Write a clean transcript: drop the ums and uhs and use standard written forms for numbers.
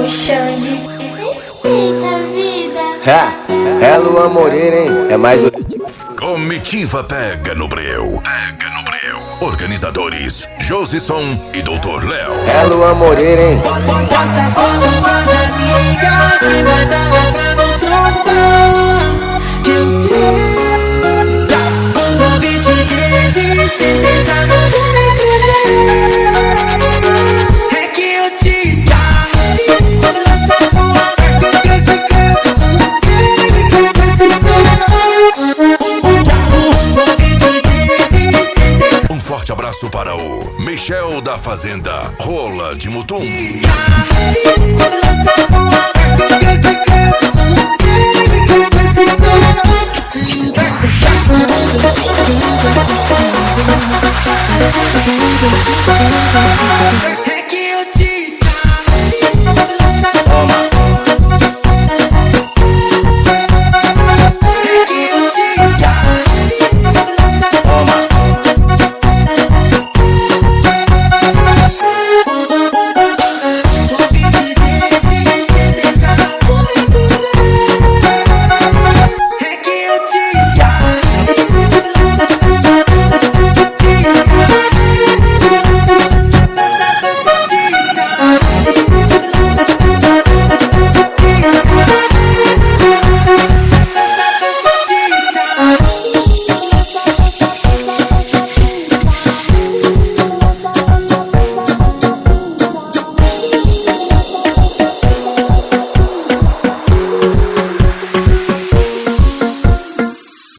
o Xande. Respeita a vida. É Luan Moreira, hein? É mais o... Comitiva Pega no Breu. Pega no Breu. Organizadores Josison e Dr. Léo. É Luan Moreira, hein? Posta foto pras amigas que vai dar lá pra nos trombar. Que eu sei. Convite crise, certeza não vou me perder. É que eu te sarro. Quando lança uma Um forte abraço para o Michel da Fazenda Rola de Mutum.